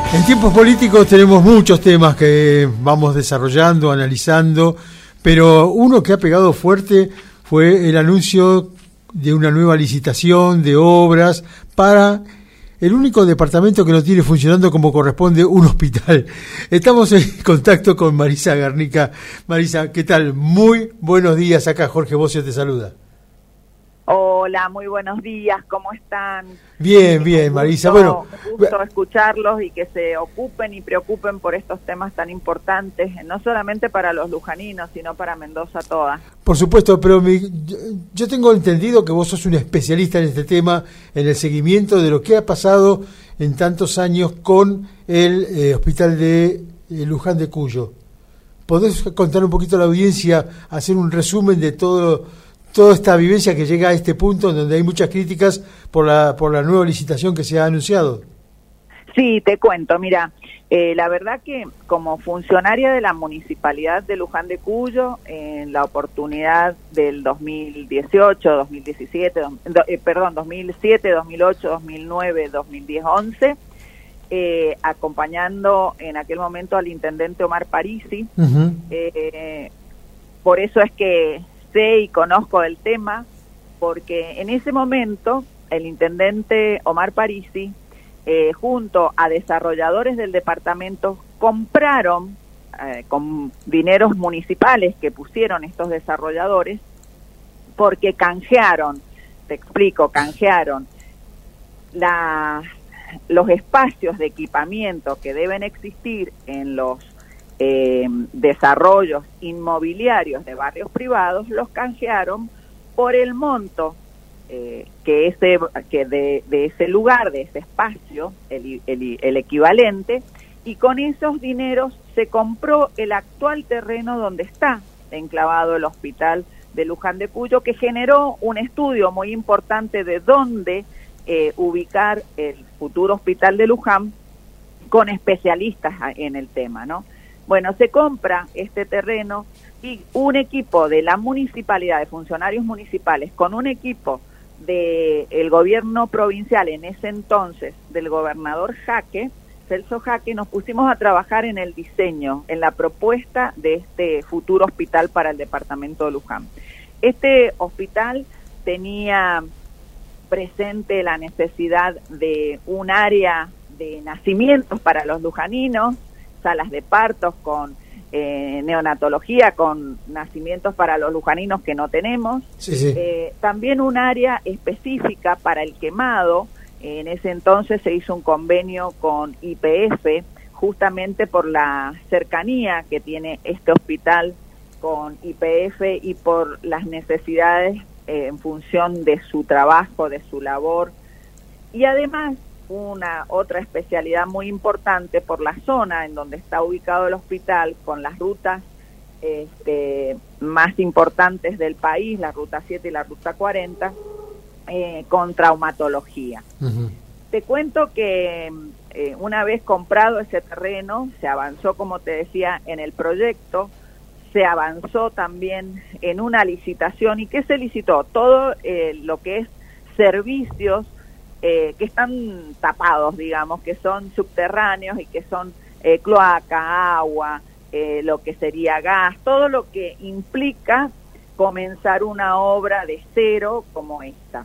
En tiempos políticos tenemos muchos temas que vamos desarrollando, analizando, pero uno que ha pegado fuerte fue el anuncio de una nueva licitación de obras para el único departamento que no tiene funcionando como corresponde, un hospital. Estamos en contacto con Marisa Garnica. Marisa, ¿qué tal? Muy buenos días. Acá Jorge Bocio te saluda. Hola, muy buenos días, ¿cómo están? Bien, bien, Marisa. Bueno, un gusto escucharlos y que se ocupen y preocupen por estos temas tan importantes, no solamente para los lujaninos, sino para Mendoza toda. Por supuesto, pero yo tengo entendido que vos sos un especialista en este tema, en el seguimiento de lo que ha pasado en tantos años con el hospital de Luján de Cuyo. ¿Podés contar un poquito a la audiencia, hacer un resumen de toda esta vivencia que llega a este punto, donde hay muchas críticas por la nueva licitación que se ha anunciado? Sí, te cuento, mira, la verdad que como funcionaria de la Municipalidad de Luján de Cuyo, en la oportunidad del 2018, 2017, 2007, 2008, 2009, 2010, 11, acompañando en aquel momento al intendente Omar Parisi. Uh-huh. Por eso es que sé y conozco el tema, porque en ese momento el intendente Omar Parisi, junto a desarrolladores del departamento, compraron con dineros municipales que pusieron estos desarrolladores, porque canjearon, te explico, canjearon los espacios de equipamiento que deben existir en los desarrollos inmobiliarios de barrios privados, los canjearon por el monto que de ese lugar, de ese espacio, el equivalente, y con esos dineros se compró el actual terreno donde está enclavado el hospital de Luján de Cuyo, que generó un estudio muy importante de dónde ubicar el futuro hospital de Luján, con especialistas en el tema, ¿no? Bueno, se compra este terreno y un equipo de la municipalidad, de funcionarios municipales, con un equipo del gobierno provincial en ese entonces, del gobernador Jaque, Celso Jaque, nos pusimos a trabajar en el diseño, en la propuesta de este futuro hospital para el departamento de Luján. Este hospital tenía presente la necesidad de un área de nacimientos para los lujaninos, salas de partos con neonatología, con nacimientos para los lujaninos que no tenemos. Sí, sí. También un área específica para el quemado. En ese entonces se hizo un convenio con YPF, justamente por la cercanía que tiene este hospital con YPF y por las necesidades en función de su trabajo, de su labor. Y además, otra especialidad muy importante por la zona en donde está ubicado el hospital, con las rutas más importantes del país, la ruta 7 y la ruta 40, con traumatología. Uh-huh. Te cuento que una vez comprado ese terreno, se avanzó, como te decía, en el proyecto, se avanzó también en una licitación. ¿Y qué se licitó? Todo lo que es servicios que están tapados, digamos, que son subterráneos y que son cloaca, agua, lo que sería gas, todo lo que implica comenzar una obra de cero como esta.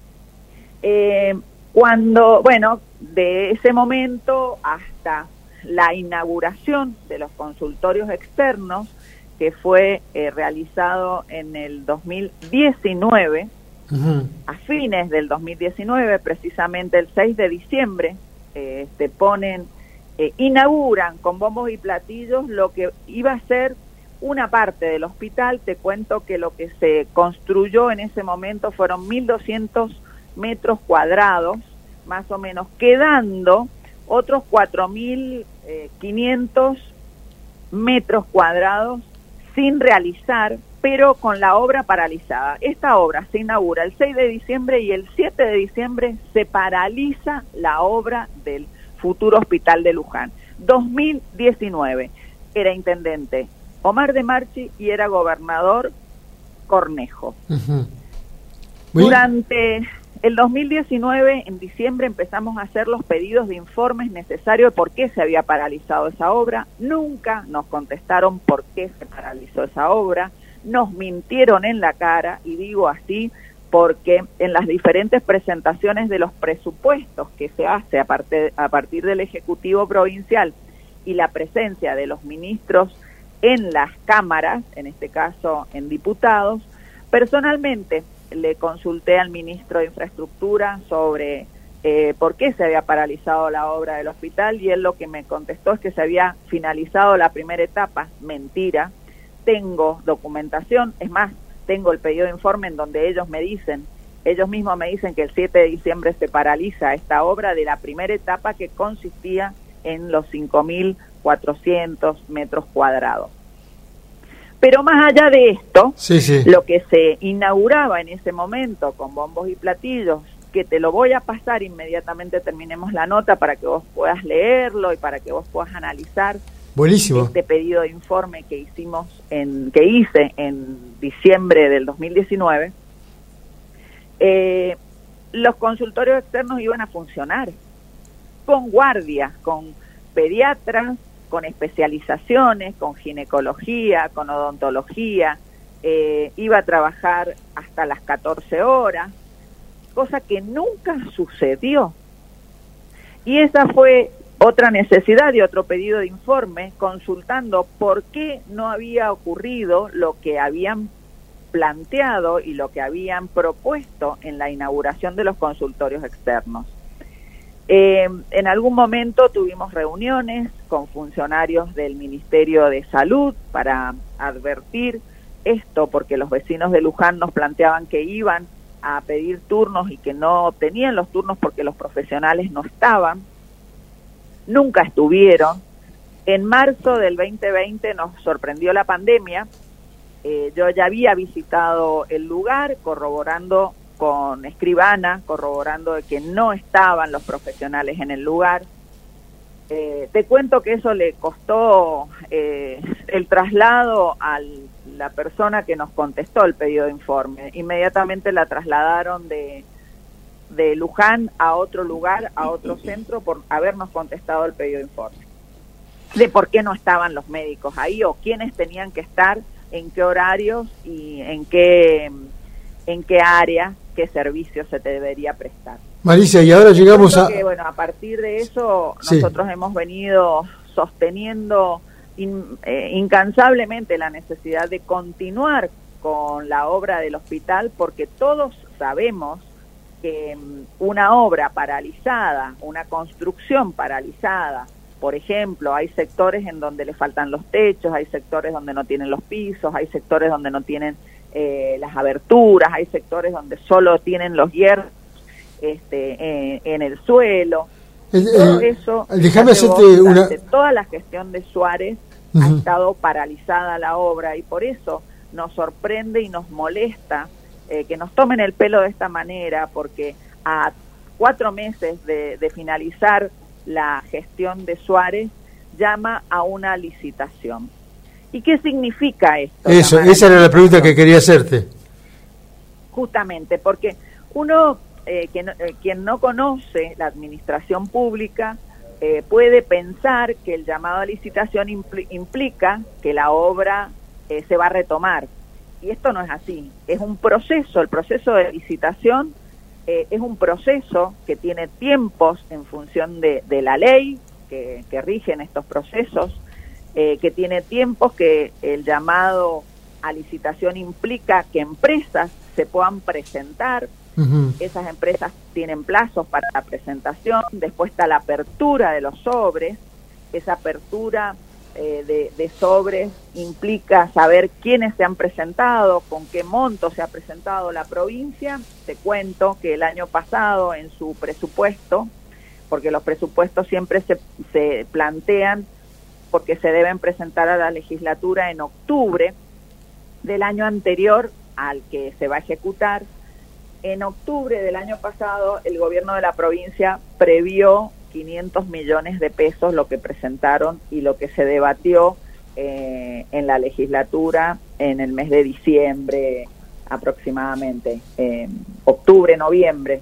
De ese momento hasta la inauguración de los consultorios externos, que fue realizado en el 2019, uh-huh. A fines del 2019, precisamente el 6 de diciembre, inauguran con bombos y platillos lo que iba a ser una parte del hospital. Te cuento que lo que se construyó en ese momento fueron 1.200 metros cuadrados, más o menos, quedando otros 4.500 metros cuadrados sin realizar, pero con la obra paralizada. Esta obra se inaugura el 6 de diciembre y el 7 de diciembre se paraliza la obra del futuro hospital de Luján. 2019, era intendente Omar de Marchi y era gobernador Cornejo. Uh-huh. Durante El 2019, en diciembre, empezamos a hacer los pedidos de informes necesarios de por qué se había paralizado esa obra. Nunca nos contestaron por qué se paralizó esa obra. Nos mintieron en la cara, y digo así porque en las diferentes presentaciones de los presupuestos que se hace a partir del Ejecutivo Provincial y la presencia de los ministros en las cámaras, en este caso en diputados, personalmente le consulté al ministro de Infraestructura sobre por qué se había paralizado la obra del hospital, y él lo que me contestó es que se había finalizado la primera etapa. Mentira. Tengo documentación, es más, tengo el pedido de informe en donde ellos mismos me dicen que el 7 de diciembre se paraliza esta obra de la primera etapa, que consistía en los 5.400 metros cuadrados. Pero más allá de esto, lo que se inauguraba en ese momento con bombos y platillos, que te lo voy a pasar inmediatamente terminemos la nota para que vos puedas leerlo y para que vos puedas analizar. Buenísimo. Este pedido de informe que hice en diciembre del 2019, los consultorios externos iban a funcionar con guardias, con pediatras, con especializaciones, con ginecología, con odontología, iba a trabajar hasta las 14 horas, cosa que nunca sucedió. Y esa fue otra necesidad y otro pedido de informe, consultando por qué no había ocurrido lo que habían planteado y lo que habían propuesto en la inauguración de los consultorios externos. En algún momento tuvimos reuniones con funcionarios del Ministerio de Salud para advertir esto, porque los vecinos de Luján nos planteaban que iban a pedir turnos y que no obtenían los turnos porque los profesionales no estaban. Nunca estuvieron. En marzo del 2020 nos sorprendió la pandemia. Yo ya había visitado el lugar, corroborando con escribana, corroborando de que no estaban los profesionales en el lugar. Te cuento que eso le costó el traslado a la persona que nos contestó el pedido de informe. Inmediatamente la trasladaron de Luján a otro lugar, a otro centro, por habernos contestado el pedido de informe. De por qué no estaban los médicos ahí, o quiénes tenían que estar, en qué horarios y en qué área, qué servicio se te debería prestar. Marisa, y ahora llegamos a partir de eso, nosotros hemos venido sosteniendo incansablemente la necesidad de continuar con la obra del hospital, porque todos sabemos que una obra paralizada, una construcción paralizada, por ejemplo, hay sectores en donde le faltan los techos, hay sectores donde no tienen los pisos, hay sectores donde no tienen las aberturas, hay sectores donde solo tienen los hierros en el suelo. Todo eso, déjame hacerte toda la gestión de Suárez ha estado paralizada la obra, y por eso nos sorprende y nos molesta que nos tomen el pelo de esta manera, porque a 4 meses de finalizar la gestión de Suárez llama a una licitación. ¿Y qué significa esto? Esa era la pregunta que quería hacerte. Justamente, porque uno, quien no conoce la administración pública, puede pensar que el llamado a licitación implica que la obra se va a retomar. Y esto no es así. Es un proceso, el proceso de licitación es un proceso que tiene tiempos en función de la ley que rigen estos procesos, que tiene tiempos, que el llamado a licitación implica que empresas se puedan presentar. Esas empresas tienen plazos para la presentación. Después está la apertura de los sobres. Esa apertura de sobres implica saber quiénes se han presentado, con qué monto se ha presentado la provincia. Te cuento que el año pasado, en su presupuesto, porque los presupuestos siempre se plantean porque se deben presentar a la legislatura en octubre del año anterior al que se va a ejecutar. En octubre del año pasado, el gobierno de la provincia previó 500 millones de pesos, lo que presentaron y lo que se debatió en la legislatura en el mes de diciembre aproximadamente, octubre, noviembre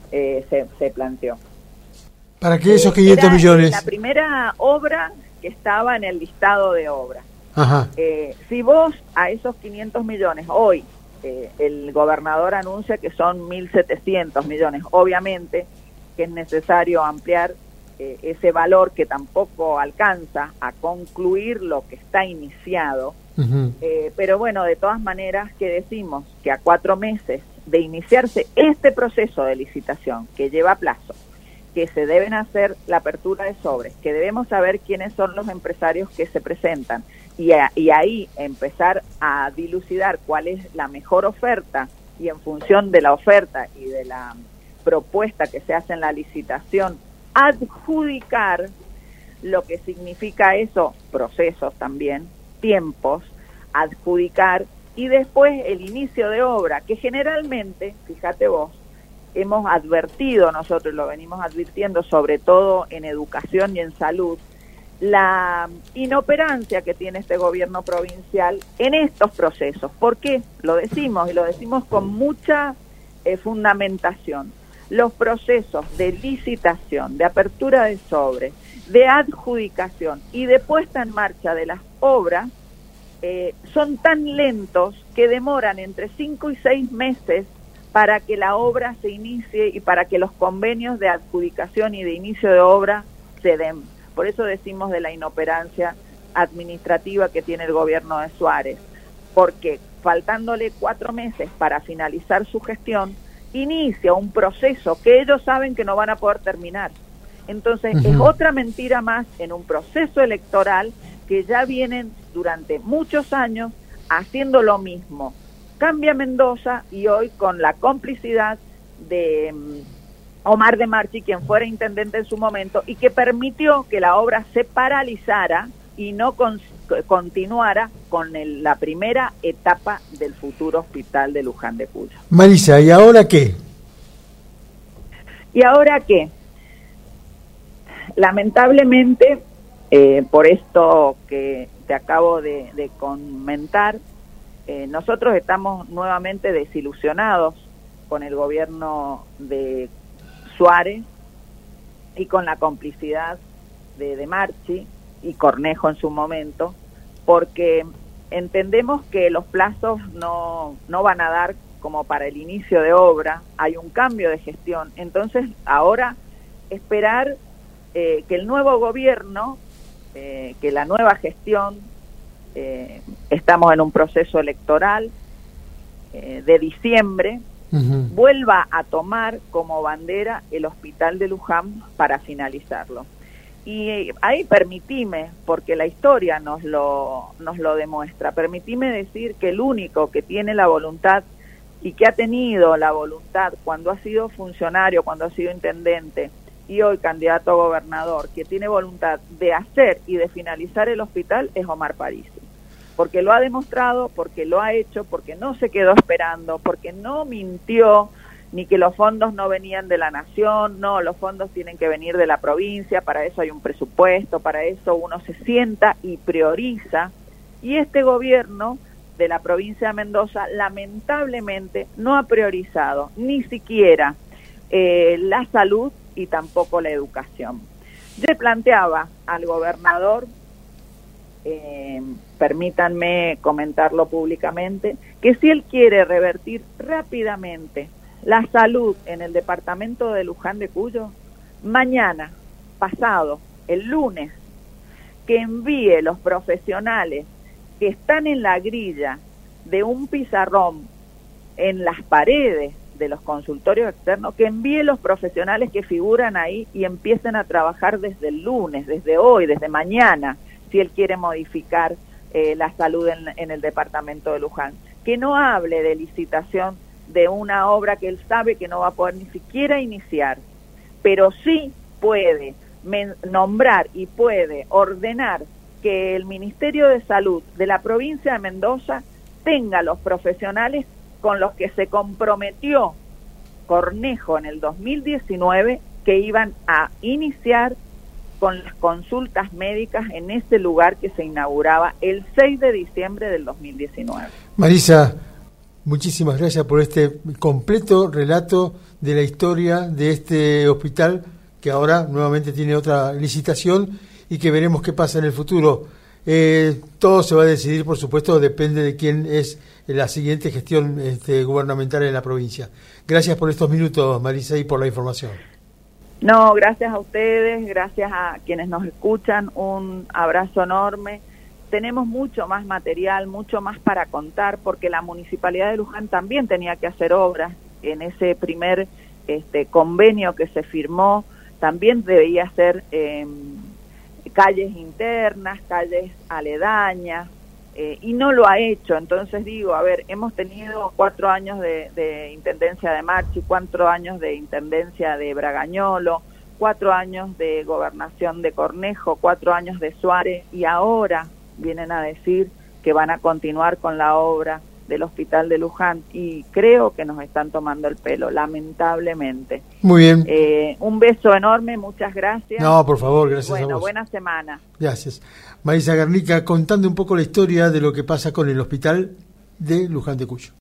se planteó. ¿Para qué esos 500 millones? La primera obra que estaba en el listado de obras. Ajá. Si vos a esos 500 millones, hoy el gobernador anuncia que son 1.700 millones, obviamente que es necesario ampliar ese valor que tampoco alcanza a concluir lo que está iniciado, pero bueno, de todas maneras que decimos que a 4 meses de iniciarse este proceso de licitación que lleva plazo, que se deben hacer la apertura de sobres, que debemos saber quiénes son los empresarios que se presentan y ahí empezar a dilucidar cuál es la mejor oferta y en función de la oferta y de la propuesta que se hace en la licitación, adjudicar lo que significa eso, procesos también, tiempos, adjudicar y después el inicio de obra, que generalmente, fíjate vos, hemos advertido, nosotros lo venimos advirtiendo, sobre todo en educación y en salud, la inoperancia que tiene este gobierno provincial en estos procesos. ¿Por qué? Lo decimos, y lo decimos con mucha fundamentación. Los procesos de licitación, de apertura de sobres, de adjudicación y de puesta en marcha de las obras son tan lentos que demoran entre 5 y 6 meses para que la obra se inicie y para que los convenios de adjudicación y de inicio de obra se den. Por eso decimos de la inoperancia administrativa que tiene el gobierno de Suárez, porque faltándole 4 meses para finalizar su gestión, inicia un proceso que ellos saben que no van a poder terminar. Entonces, es otra mentira más en un proceso electoral que ya vienen durante muchos años haciendo lo mismo. Cambia Mendoza y hoy con la complicidad de Omar de Marchi, quien fuera intendente en su momento, y que permitió que la obra se paralizara y no continuara con la primera etapa del futuro hospital de Luján de Cuyo. Marisa, ¿y ahora qué? ¿Y ahora qué? Lamentablemente, por esto que te acabo de comentar, nosotros estamos nuevamente desilusionados con el gobierno de Suárez y con la complicidad de Marchi y Cornejo en su momento, porque entendemos que los plazos no van a dar como para el inicio de obra, hay un cambio de gestión, entonces ahora esperar que el nuevo gobierno, que la nueva gestión, estamos en un proceso electoral de diciembre, vuelva a tomar como bandera el hospital de Luján para finalizarlo. Y ahí permitime, porque la historia nos lo demuestra, permitime decir que el único que tiene la voluntad y que ha tenido la voluntad cuando ha sido funcionario, cuando ha sido intendente y hoy candidato a gobernador, que tiene voluntad de hacer y de finalizar el hospital es Omar Parisi. Porque lo ha demostrado, porque lo ha hecho, porque no se quedó esperando, porque no mintió, ni que los fondos no venían de la nación, no, los fondos tienen que venir de la provincia, para eso hay un presupuesto, para eso uno se sienta y prioriza, y este gobierno de la provincia de Mendoza lamentablemente no ha priorizado ni siquiera la salud y tampoco la educación. Yo le planteaba al gobernador, permítanme comentarlo públicamente, que si él quiere revertir rápidamente la salud en el departamento de Luján de Cuyo, mañana, pasado, el lunes, que envíe los profesionales que están en la grilla de un pizarrón en las paredes de los consultorios externos, que envíe los profesionales que figuran ahí y empiecen a trabajar desde el lunes, desde hoy, desde mañana, si él quiere modificar la salud en el departamento de Luján. Que no hable de licitación de una obra que él sabe que no va a poder ni siquiera iniciar, pero sí puede nombrar y puede ordenar que el Ministerio de Salud de la provincia de Mendoza tenga los profesionales con los que se comprometió Cornejo en el 2019, que iban a iniciar con las consultas médicas en ese lugar que se inauguraba el 6 de diciembre del 2019. Marisa, Muchísimas gracias por este completo relato de la historia de este hospital, que ahora nuevamente tiene otra licitación y que veremos qué pasa en el futuro. Todo se va a decidir, por supuesto, depende de quién es la siguiente gestión gubernamental en la provincia. Gracias por estos minutos, Marisa, y por la información. No, gracias a ustedes, gracias a quienes nos escuchan, un abrazo enorme. Tenemos mucho más material, mucho más para contar, porque la Municipalidad de Luján también tenía que hacer obras. En ese primer convenio que se firmó, también debía ser calles internas, calles aledañas, y no lo ha hecho. Entonces digo, a ver, hemos tenido 4 años de Intendencia de Marchi, 4 años de Intendencia de Bragañolo, 4 años de Gobernación de Cornejo, 4 años de Suárez, y ahora vienen a decir que van a continuar con la obra del Hospital de Luján, y creo que nos están tomando el pelo, lamentablemente. Muy bien. Un beso enorme, muchas gracias. No, por favor, gracias a vos. Bueno, buena semana. Gracias. Marisa Garnica, contando un poco la historia de lo que pasa con el Hospital de Luján de Cuyo.